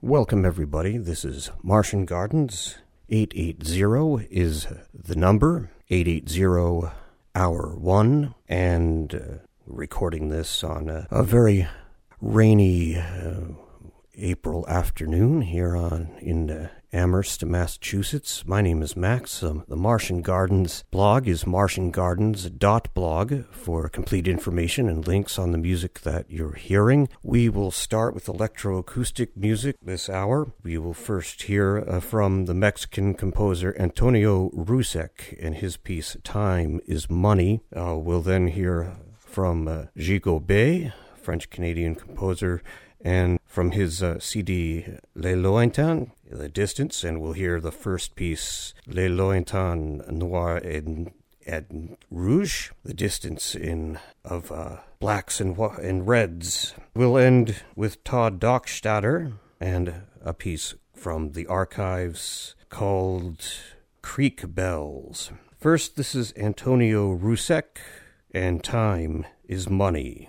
Welcome, everybody. This is Martian Gardens. 880 is the number, 880 hour 1, and recording this on a very rainy April afternoon here in Amherst, Massachusetts. My name is Max. The Martian Gardens blog is martiangardens.blog for complete information and links on the music that you're hearing. We will start with electroacoustic music this hour. We will first hear from the Mexican composer Antonio Rusek and his piece Time is Money. We'll then hear from Gigobet, French-Canadian composer, and from his CD Les Lointains, The Distance, and we'll hear the first piece, Les Lointains Noirs et Rouges, The Distance of blacks and reds. We'll end with Todd Dockstader and a piece from the archives called Creek Bells. First, this is Antonio Rusek, and Time is Money.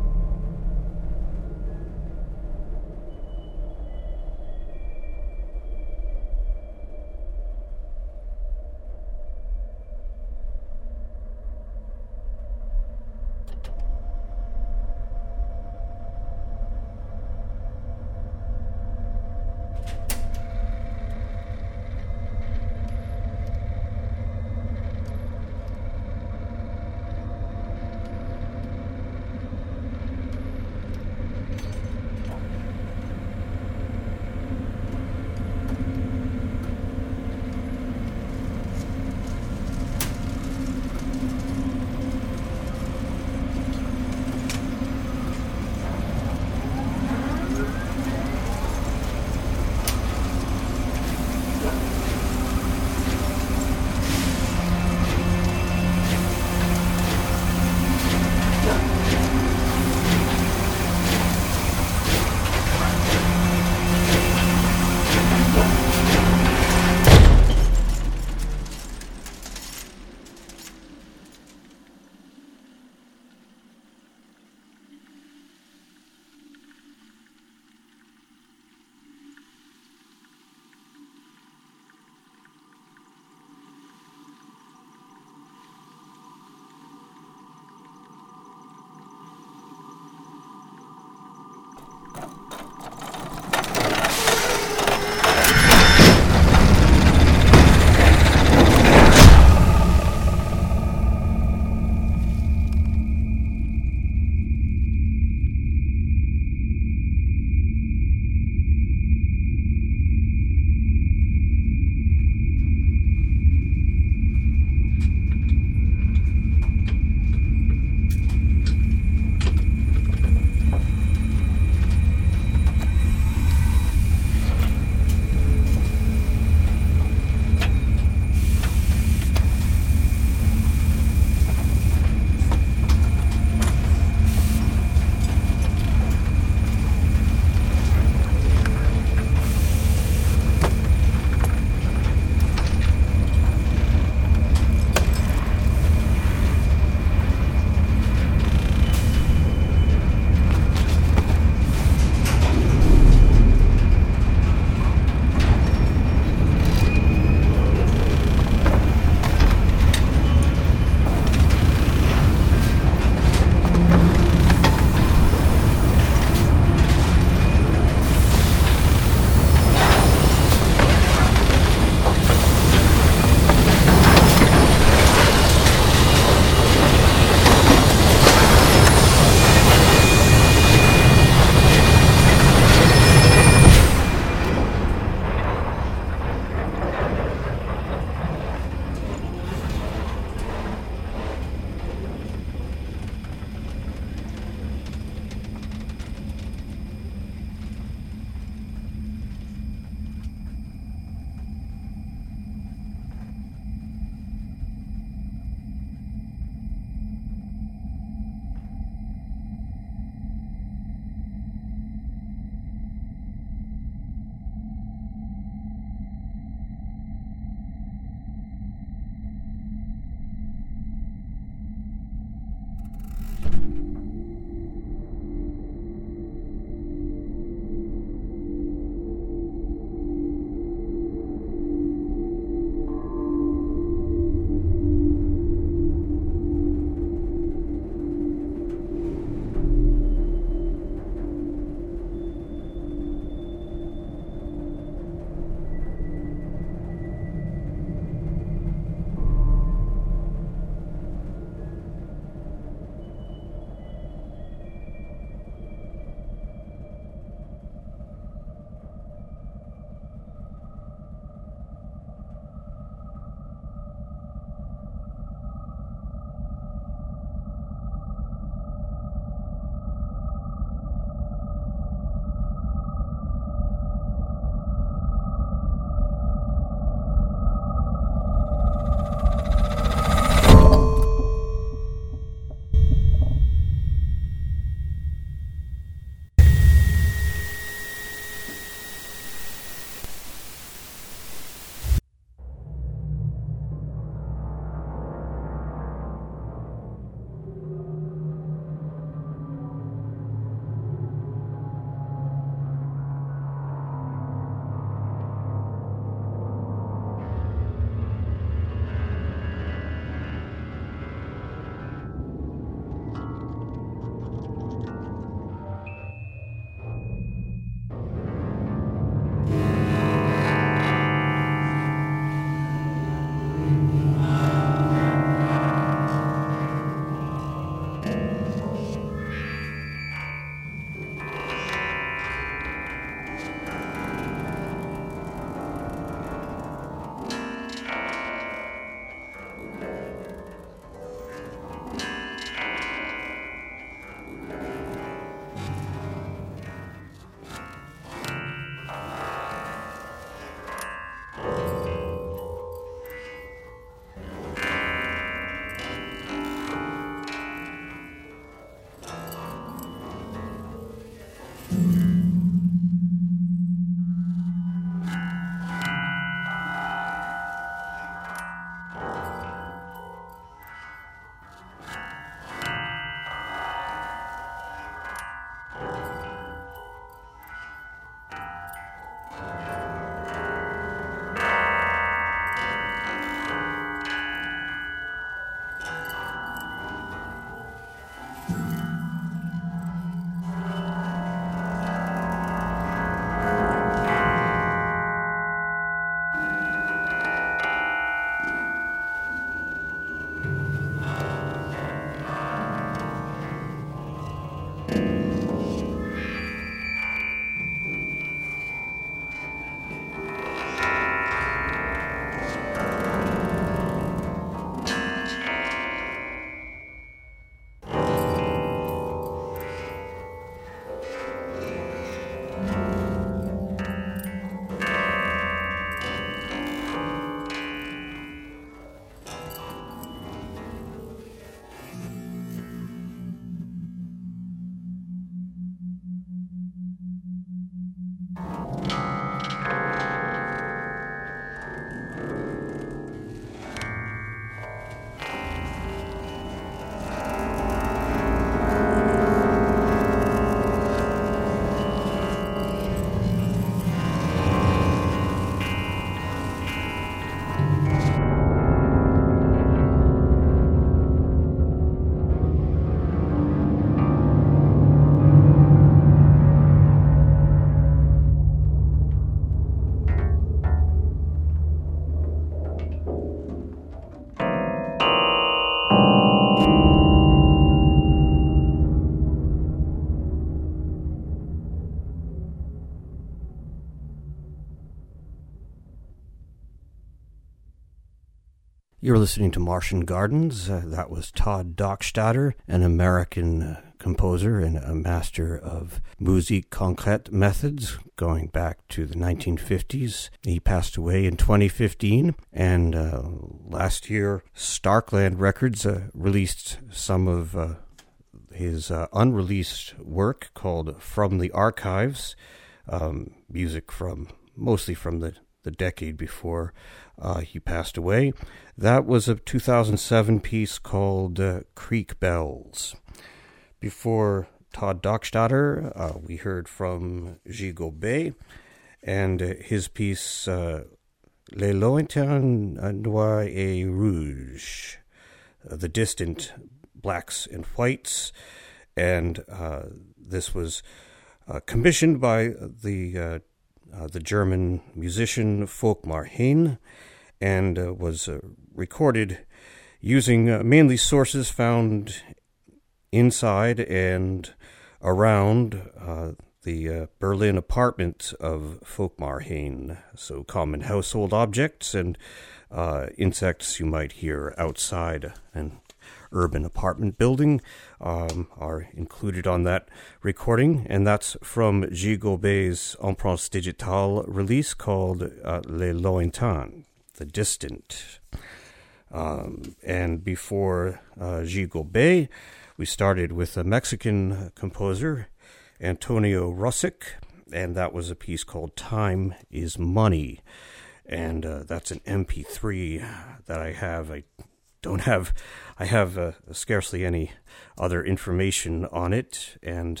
You're listening to Martian Gardens. That was Todd Dockstader, an American composer and a master of musique concrète methods going back to the 1950s. He passed away in 2015, and last year Starkland Records released some of his unreleased work called From the Archives, music mostly from the decade before he passed away. That was a 2007 piece called Creek Bells. Before Todd Dockstader, we heard from Gigobé and his piece Les Lointains Noirs et Rouges, The Distant Blacks and Whites, and this was commissioned by the German musician Volkmar Hein, and was recorded using mainly sources found inside and around the Berlin apartment of Volkmar Hein. So common household objects and insects you might hear outside an urban apartment building are included on that recording, and that's from Gigobé's Empreinte Digitale release called Les Lointains, The Distant. And before Gigobé, we started with a Mexican composer, Antonio Rosic, and that was a piece called Time is Money. And that's an MP3 that I have. I have scarcely any other information on it, and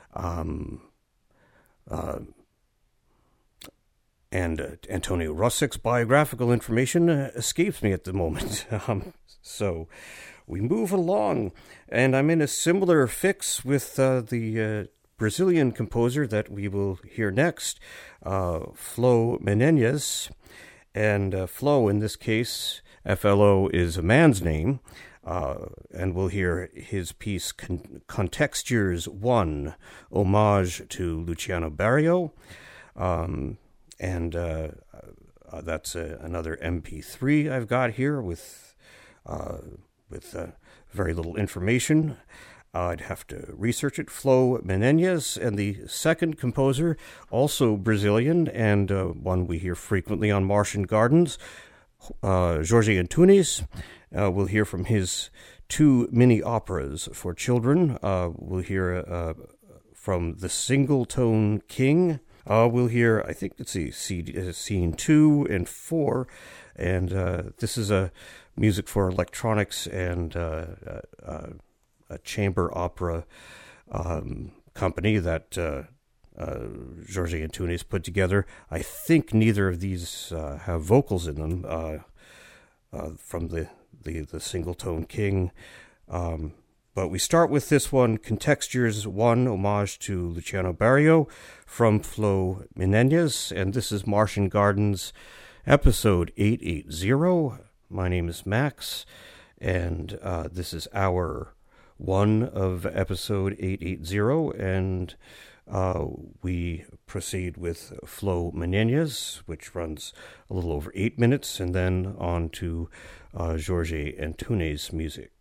Antonio Rosic's biographical information escapes me at the moment. So we move along, and I'm in a similar fix with the Brazilian composer that we will hear next, Flo Menendez. And Flo, in this case, FLO is a man's name, and we'll hear his piece Contextures 1, homage to Luciano Barrio, and that's another MP3 I've got here with very little information. I'd have to research it. Flo Menendez, and the second composer, also Brazilian, and one we hear frequently on Martian Gardens, Jorge Antunes. We'll hear from his two mini-operas for children. We'll hear from The Single-Tone King. We'll hear, I think, scene 2 and 4, and this is music for electronics and a chamber opera company that Jorge Antunes put together. I think neither of these have vocals in them from the Single-Tone King. But we start with this one, Contextures 1, homage to Luciano Barrio, from Flo Menendez, and this is Martian Gardens, episode 880. My name is Max, and this is hour 1 of episode 880, and we proceed with Flo Menendez, which runs a little over 8 minutes, and then on to Jorge Antunes' music.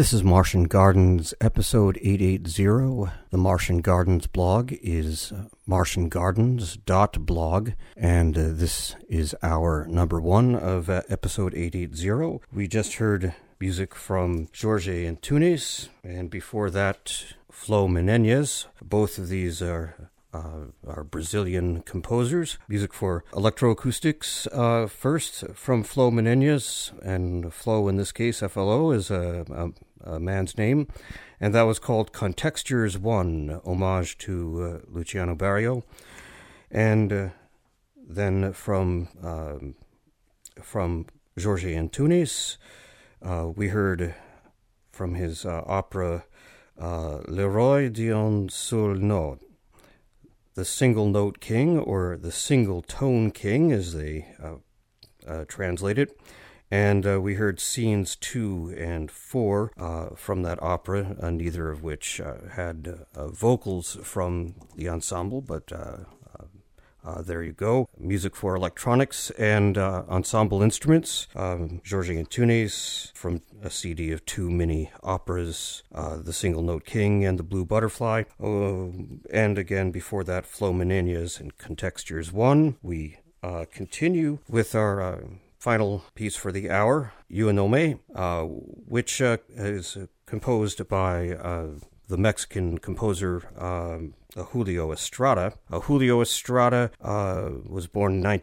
This is Martian Gardens, episode 880. The Martian Gardens blog is martiangardens.blog, and this is our number one of episode 880. We just heard music from Jorge Antunes, and before that, Flo Menendez. Both of these are Brazilian composers. Music for electroacoustics first from Flo Menendez, and Flo in this case, FLO, is a man's name, and that was called Contextures 1, homage to Luciano Barrio. And then from Jorge Antunes, we heard from his opera Le Roi d'un seul note, the single note king, or the single tone king, as they translate it. And we heard scenes 2 and 4 from that opera, neither of which had vocals from the ensemble, but there you go. Music for electronics and ensemble instruments. Jorge Antunes from a CD of 2 mini operas, The Single Note King and The Blue Butterfly. And again, before that, Flo Menendez and Contextures 1. We continue with our final piece for the hour, Uanome, which is composed by the Mexican composer Julio Estrada. Julio Estrada was born in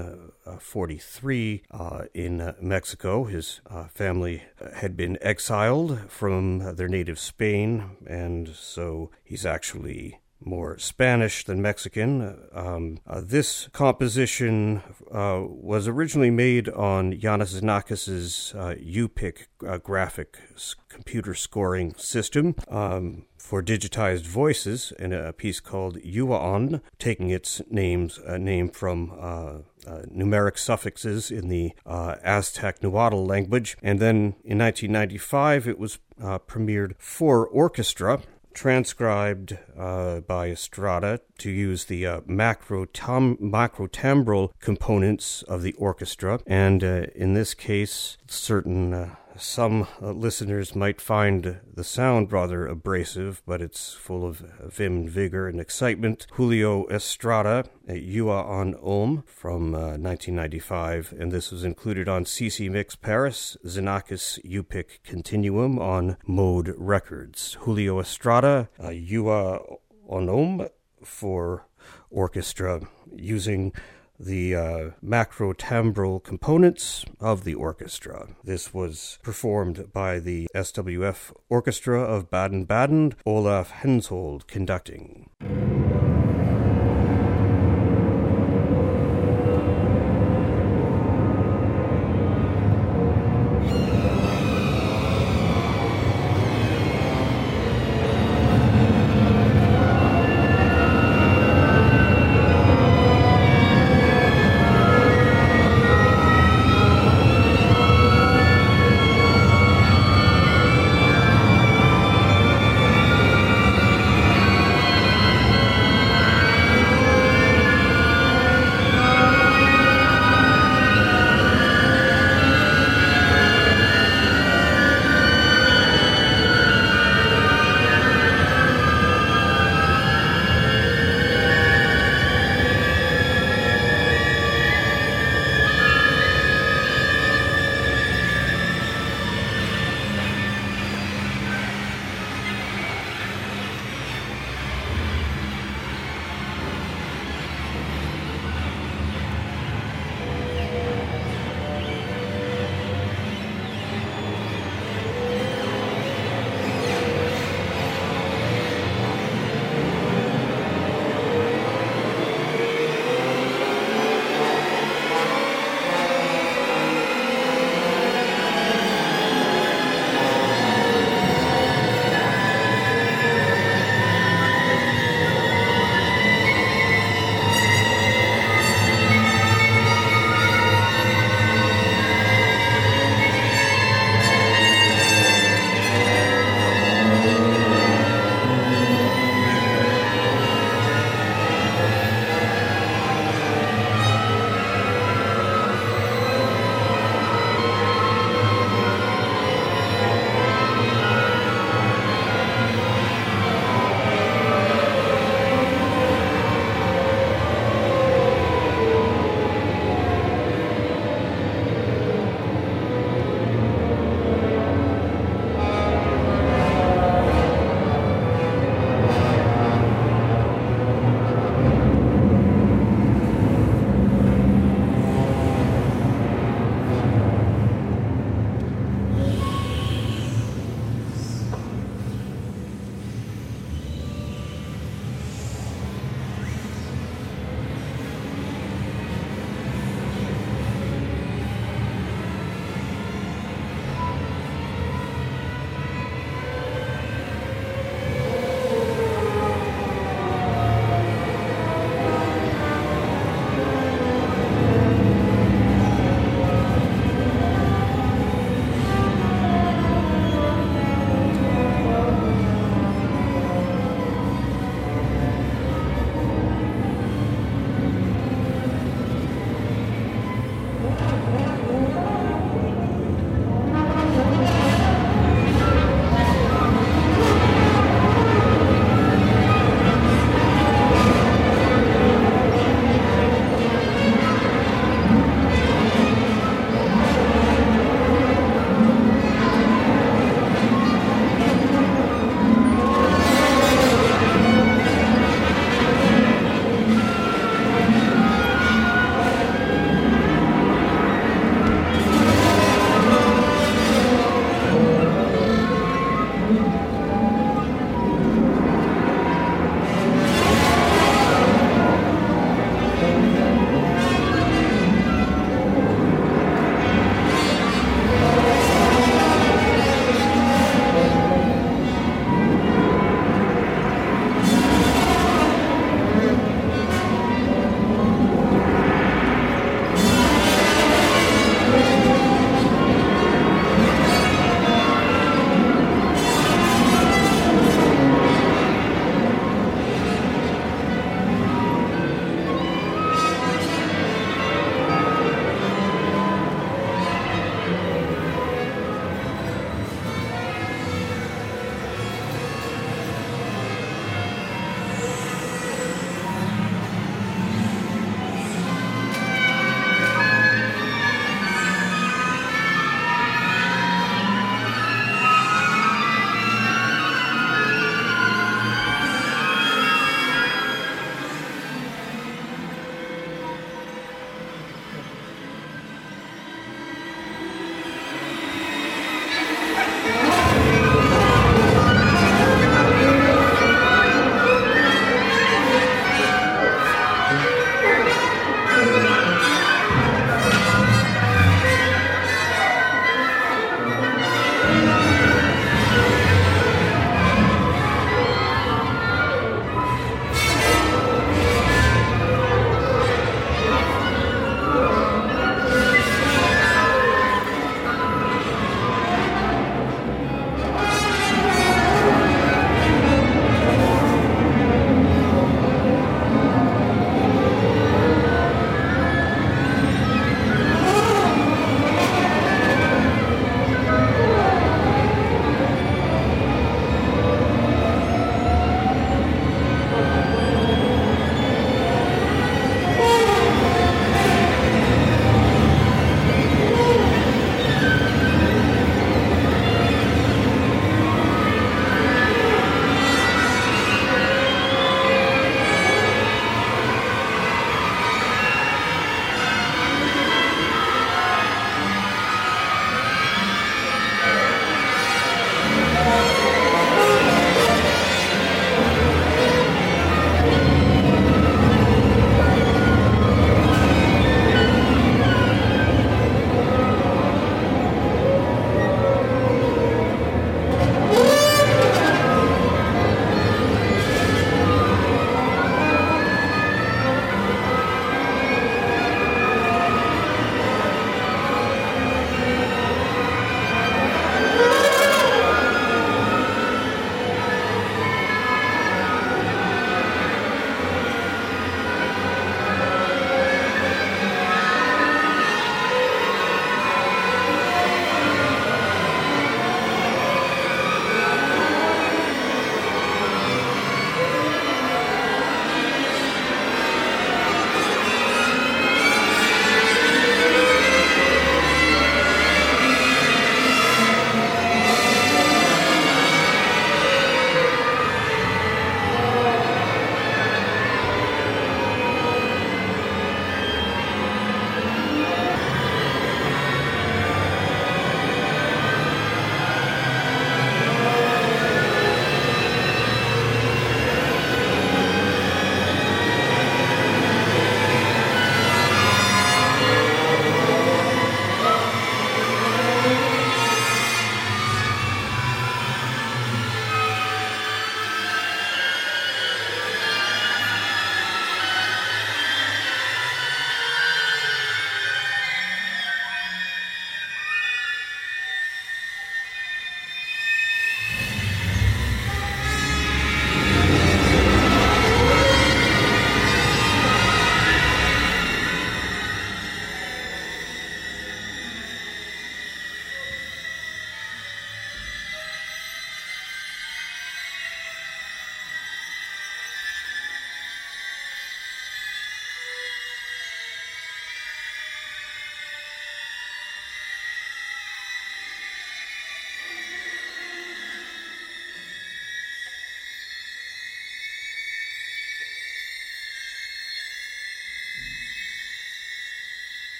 1943 in Mexico. His family had been exiled from their native Spain, and so he's actually more Spanish than Mexican. This composition was originally made on Yanis Xenakis' UPIC graphic computer scoring system for digitized voices, in a piece called Yuaon, taking its name from numeric suffixes in the Aztec Nahuatl language. And then in 1995, it was premiered for orchestra, transcribed by Estrada to use the macrotimbral components of the orchestra. And in this case, some listeners might find the sound rather abrasive, but it's full of vim and vigor and excitement. Julio Estrada, Yua on Om, from 1995, and this was included on CC Mix Paris, Xenakis UPIC Continuum on Mode Records. Julio Estrada, Yua on Om, for orchestra, using the macrotimbral components of the orchestra. This was performed by the SWF Orchestra of Baden-Baden, Olaf Hensoldt conducting.